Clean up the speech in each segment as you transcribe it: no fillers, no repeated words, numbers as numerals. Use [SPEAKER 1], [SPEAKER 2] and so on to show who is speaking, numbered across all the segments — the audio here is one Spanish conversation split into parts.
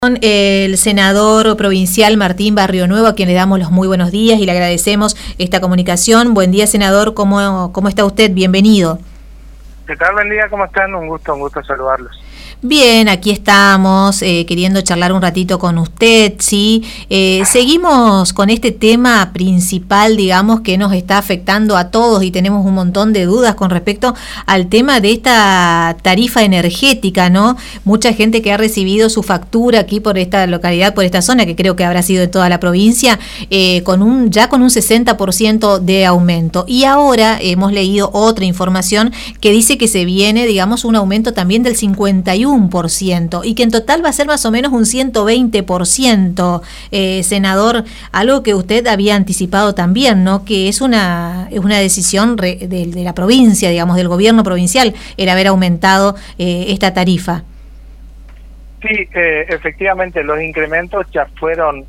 [SPEAKER 1] El senador provincial Martín Barrio Nuevo, a quien le damos los muy buenos días y le agradecemos esta comunicación. Buen día, senador, ¿cómo está usted? Bienvenido.
[SPEAKER 2] ¿Qué tal? Buen día, ¿cómo están? Un gusto saludarlos.
[SPEAKER 1] Bien, aquí estamos queriendo charlar un ratito con usted, ¿sí? Seguimos con este tema principal, digamos, que nos está afectando a todos y tenemos un montón de dudas con respecto al tema de esta tarifa energética, ¿no? Mucha gente que ha recibido su factura aquí por esta localidad, por esta zona, que creo que habrá sido de toda la provincia, con un 60% de aumento. Y ahora hemos leído otra información que dice que se viene, digamos, un aumento también del 51%, y que en total va a ser más o menos un 120%, senador, algo que usted había anticipado también, ¿no? Que es una decisión de la provincia, digamos, del gobierno provincial, el haber aumentado esta tarifa.
[SPEAKER 2] Sí, efectivamente, los incrementos ya fueron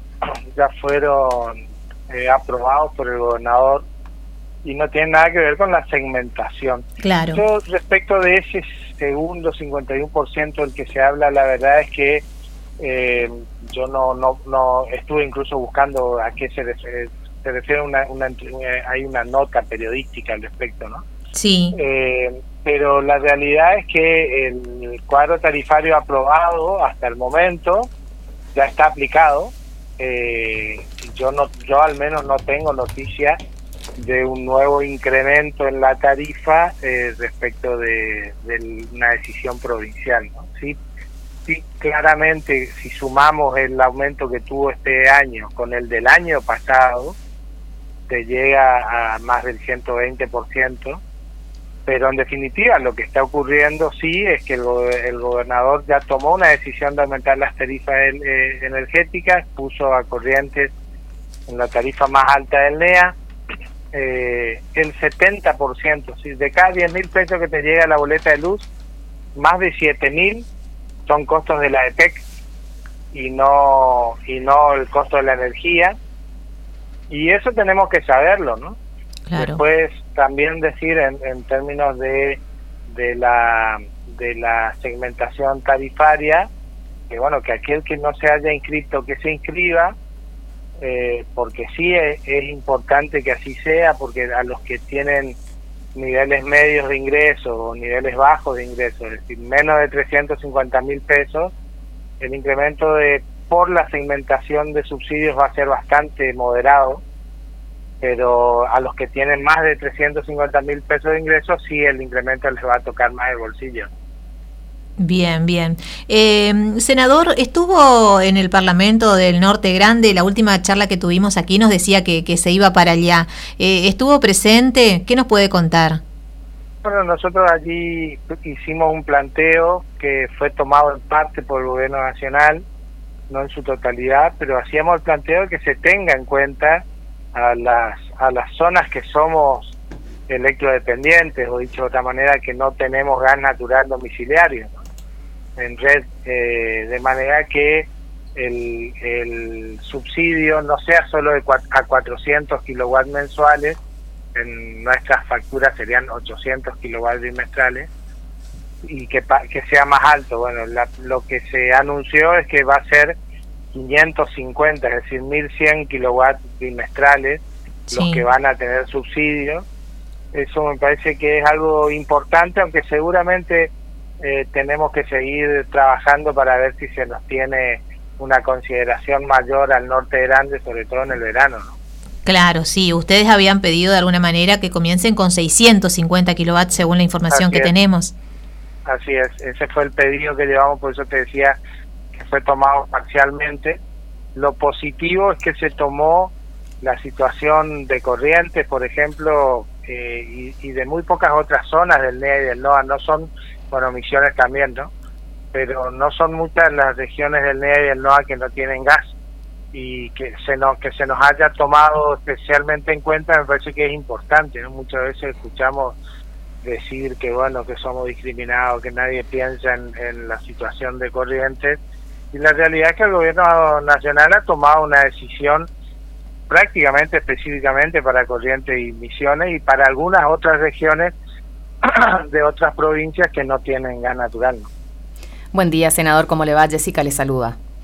[SPEAKER 2] aprobados por el gobernador y no tienen nada que ver con la segmentación.
[SPEAKER 1] Claro.
[SPEAKER 2] Yo, respecto de ese segundo 51% del que se habla, la verdad es que yo no estuve incluso buscando a qué se refiere hay una nota periodística al respecto, ¿no?
[SPEAKER 1] Sí.
[SPEAKER 2] Pero la realidad es que el cuadro tarifario aprobado hasta el momento ya está aplicado. Yo al menos no tengo noticia de un nuevo incremento en la tarifa respecto de una decisión provincial, ¿no? Sí, claramente, si sumamos el aumento que tuvo este año con el del año pasado, te llega a más del 120%, pero en definitiva lo que está ocurriendo sí es que el gobernador ya tomó una decisión de aumentar las tarifas energéticas, puso a Corrientes en la tarifa más alta del NEA, el 70%, ¿sí? De cada 10.000 pesos que te llega la boleta de luz, más de 7.000 son costos de la EPEC y no el costo de la energía, y eso tenemos que saberlo, ¿no? Claro. Después también decir en términos de la segmentación tarifaria, que bueno, que aquel que no se haya inscrito, que se inscriba, porque sí es importante que así sea, porque a los que tienen niveles medios de ingreso o niveles bajos de ingreso, es decir, menos de 350.000 pesos, el incremento por la segmentación de subsidios va a ser bastante moderado, pero a los que tienen más de 350.000 pesos de ingreso, sí el incremento les va a tocar más el bolsillo.
[SPEAKER 1] Bien, bien. Senador, estuvo en el Parlamento del Norte Grande, la última charla que tuvimos aquí nos decía que se iba para allá. ¿Estuvo presente? ¿Qué nos puede contar?
[SPEAKER 2] Bueno, nosotros allí hicimos un planteo que fue tomado en parte por el Gobierno Nacional, no en su totalidad, pero hacíamos el planteo de que se tenga en cuenta a las zonas que somos electrodependientes, o dicho de otra manera, que no tenemos gas natural domiciliario, ¿no? En red, de manera que el subsidio no sea solo a 400 kilowatts mensuales, en nuestras facturas serían 800 kilowatts bimestrales, y que sea más alto. Bueno, lo que se anunció es que va a ser 550, es decir, 1.100 kilowatts bimestrales, sí, los que van a tener subsidio. Eso me parece que es algo importante, aunque seguramente tenemos que seguir trabajando para ver si se nos tiene una consideración mayor al Norte Grande, sobre todo en el verano, ¿no?
[SPEAKER 1] Claro, sí. Ustedes habían pedido de alguna manera que comiencen con 650 kilowatts según la información que tenemos.
[SPEAKER 2] Así es, ese fue el pedido que llevamos, por eso te decía que fue tomado parcialmente. Lo positivo es que se tomó la situación de Corrientes, por ejemplo, y de muy pocas otras zonas del NEA y del NOA, no son, bueno, Misiones también, ¿no? Pero no son muchas las regiones del NEA y del NOA que no tienen gas, y que se nos haya tomado especialmente en cuenta me parece que es importante, ¿no? Muchas veces escuchamos decir que bueno, que somos discriminados, que nadie piensa en la situación de Corrientes, y la realidad es que el gobierno nacional ha tomado una decisión prácticamente específicamente para Corrientes y Misiones, y para algunas otras regiones de otras provincias que no tienen gas natural, ¿no?
[SPEAKER 3] Buen día, senador, ¿cómo le va? Jessica le saluda.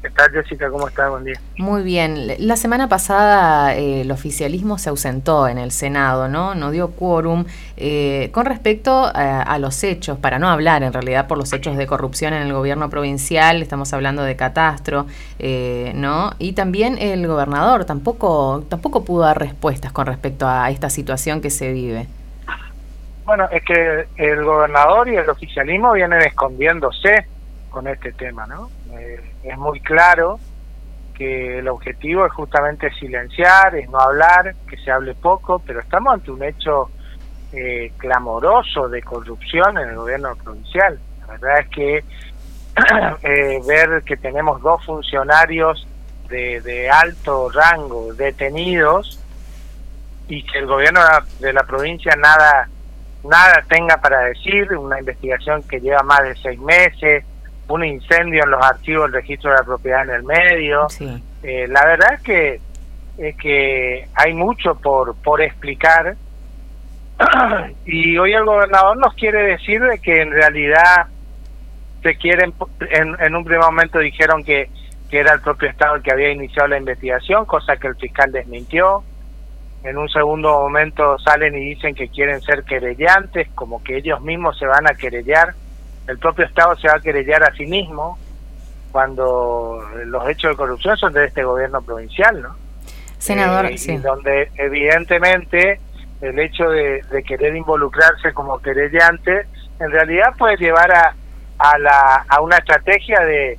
[SPEAKER 2] ¿Qué tal, Jessica? ¿Cómo estás? Buen día.
[SPEAKER 3] Muy bien. La semana pasada el oficialismo se ausentó en el Senado, ¿no? No dio quórum con respecto a los hechos, para no hablar en realidad por los hechos de corrupción en el gobierno provincial, estamos hablando de Catastro, ¿no? Y también el gobernador tampoco pudo dar respuestas con respecto a esta situación que se vive.
[SPEAKER 2] Bueno, es que el gobernador y el oficialismo vienen escondiéndose con este tema, ¿no? Es muy claro que el objetivo es justamente silenciar, es no hablar, que se hable poco, pero estamos ante un hecho clamoroso de corrupción en el gobierno provincial. La verdad es que ver que tenemos 2 funcionarios de alto rango detenidos y que el gobierno de la provincia nada tenga para decir, una investigación que lleva más de 6 meses, un incendio en los archivos del registro de la propiedad en el medio.
[SPEAKER 3] Sí.
[SPEAKER 2] La verdad es que hay mucho por explicar y hoy el gobernador nos quiere decir de que en realidad se quieren, en un primer momento dijeron que era el propio Estado el que había iniciado la investigación, cosa que el fiscal desmintió. En un segundo momento salen y dicen que quieren ser querellantes, como que ellos mismos se van a querellar. El propio Estado se va a querellar a sí mismo cuando los hechos de corrupción son de este gobierno provincial, ¿no?
[SPEAKER 3] Senador, sí.
[SPEAKER 2] Y donde evidentemente el hecho de querer involucrarse como querellante en realidad puede llevar a una estrategia de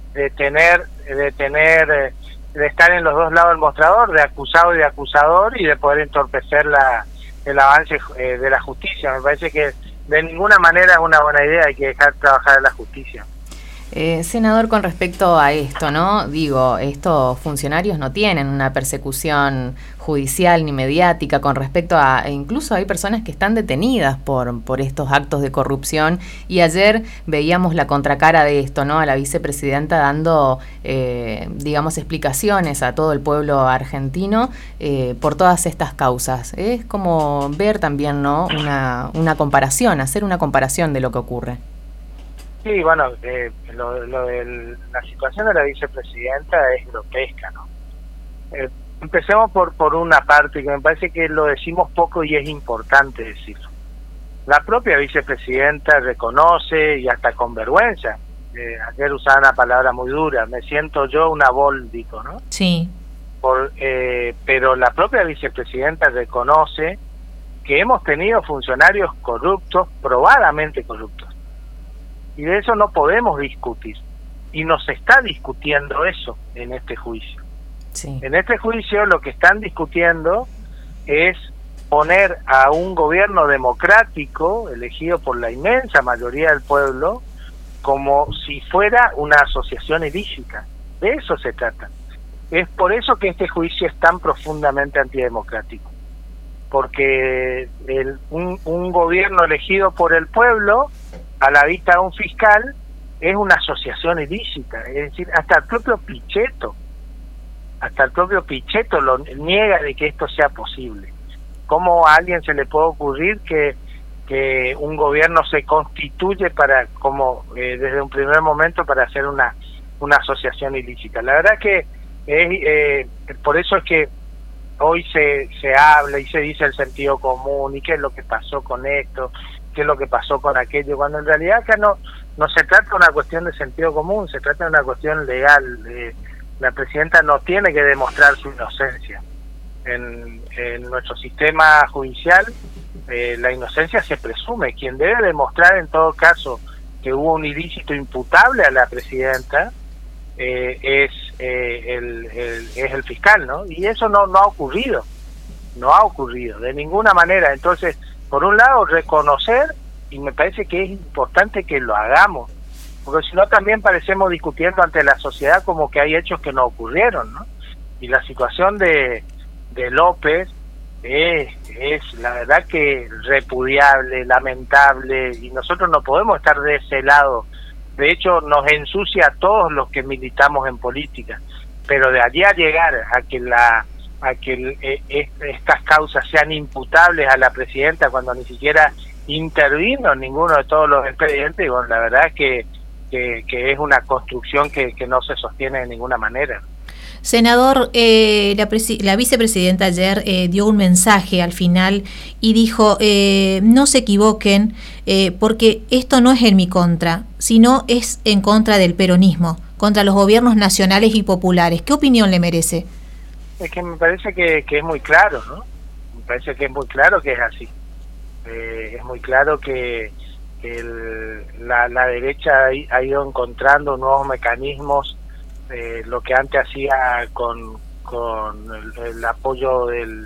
[SPEAKER 2] estar en los dos lados del mostrador, de acusado y de acusador, y de poder entorpecer el avance de la justicia. Me parece que de ninguna manera es una buena idea, hay que dejar trabajar a la justicia.
[SPEAKER 3] Senador, con respecto a esto, ¿no? Digo, estos funcionarios no tienen una persecución judicial ni mediática con respecto a, incluso hay personas que están detenidas por estos actos de corrupción, y ayer veíamos la contracara de esto, ¿no? A la vicepresidenta dando, digamos, explicaciones a todo el pueblo argentino por todas estas causas. Es como ver también, ¿no? Una comparación, hacer una comparación de lo que ocurre.
[SPEAKER 2] Sí, bueno, lo de la situación de la vicepresidenta es grotesca, ¿no? Empecemos por una parte que me parece que lo decimos poco y es importante decirlo. La propia vicepresidenta reconoce, y hasta con vergüenza, ayer usaba una palabra muy dura, me siento yo una bóldico, ¿no?
[SPEAKER 1] Sí.
[SPEAKER 2] Pero la propia vicepresidenta reconoce que hemos tenido funcionarios corruptos, probadamente corruptos. Y de eso no podemos discutir. Y nos está discutiendo eso en este juicio.
[SPEAKER 3] Sí.
[SPEAKER 2] En este juicio lo que están discutiendo es poner a un gobierno democrático, elegido por la inmensa mayoría del pueblo, como si fuera una asociación ilícita. De eso se trata. Es por eso que este juicio es tan profundamente antidemocrático. Porque un gobierno elegido por el pueblo, a la vista de un fiscal, es una asociación ilícita. Es decir, hasta el propio Pichetto lo niega de que esto sea posible. ¿Cómo a alguien se le puede ocurrir que un gobierno se constituye desde un primer momento para hacer una asociación ilícita? La verdad que por eso es que hoy se habla y se dice el sentido común y qué es lo que pasó con esto, qué es lo que pasó con aquello, cuando en realidad acá no se trata de una cuestión de sentido común, se trata de una cuestión legal. La presidenta no tiene que demostrar su inocencia. En nuestro sistema judicial la inocencia se presume. Quien debe demostrar en todo caso que hubo un ilícito imputable a la presidenta es el fiscal, ¿no? Y eso no ha ocurrido de ninguna manera. Entonces, por un lado, reconocer, y me parece que es importante que lo hagamos, porque si no también parecemos discutiendo ante la sociedad como que hay hechos que no ocurrieron, ¿no? Y la situación de López es la verdad que repudiable, lamentable, y nosotros no podemos estar de ese lado. De hecho, nos ensucia a todos los que militamos en política, pero de allí a llegar a que estas causas sean imputables a la presidenta cuando ni siquiera intervino en ninguno de todos los expedientes, bueno, la verdad es que que es una construcción que no se sostiene de ninguna manera.
[SPEAKER 1] Senador, la vicepresidenta ayer dio un mensaje al final y dijo, no se equivoquen, porque esto no es en mi contra, sino es en contra del peronismo, contra los gobiernos nacionales y populares. ¿Qué opinión le merece?
[SPEAKER 2] Es que me parece que es muy claro, ¿no? Me parece que es muy claro que es así. Es muy claro que la derecha ha ido encontrando nuevos mecanismos. Lo que antes hacía con el apoyo del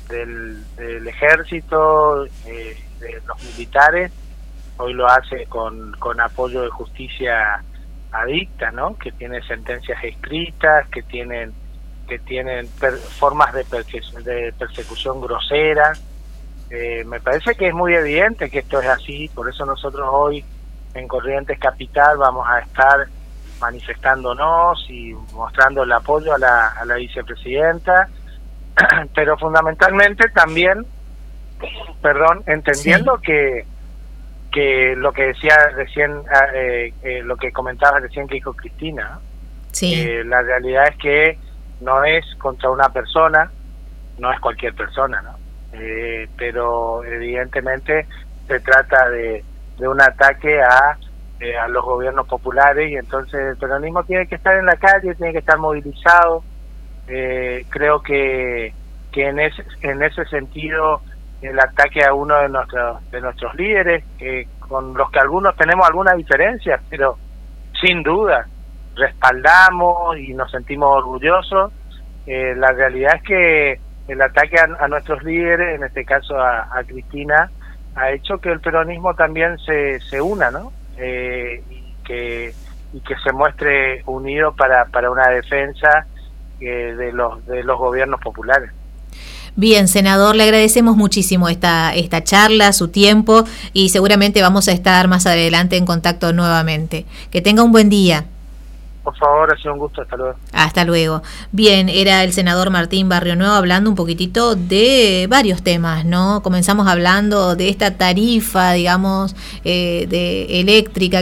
[SPEAKER 2] ejército, de los militares, hoy lo hace con apoyo de justicia adicta, ¿no? Que tiene sentencias escritas, que tienen formas de persecución grosera. Me parece que es muy evidente que esto es así, por eso nosotros hoy en Corrientes Capital vamos a estar manifestándonos y mostrando el apoyo a la vicepresidenta, pero fundamentalmente también, entendiendo sí, que lo que decía recién, lo que comentaba recién que dijo Cristina,
[SPEAKER 1] sí.
[SPEAKER 2] La realidad es que no es contra una persona, no es cualquier persona, ¿no? Pero evidentemente se trata de un ataque a los gobiernos populares, y entonces el peronismo tiene que estar en la calle, tiene que estar movilizado. Creo que en ese sentido el ataque a uno de nuestros líderes, con los que algunos tenemos algunas diferencias, pero sin duda respaldamos y nos sentimos orgullosos. La realidad es que el ataque a nuestros líderes, en este caso a Cristina, ha hecho que el peronismo también se una, ¿no? Y que se muestre unido para una defensa de los gobiernos populares.
[SPEAKER 1] Bien, senador, le agradecemos muchísimo esta charla, su tiempo, y seguramente vamos a estar más adelante en contacto nuevamente. Que tenga un buen día.
[SPEAKER 2] Por favor, ha sido un gusto. Hasta luego.
[SPEAKER 1] Hasta luego. Bien, era el senador Martín Barrionuevo hablando un poquitito de varios temas, ¿no? Comenzamos hablando de esta tarifa, digamos, de eléctrica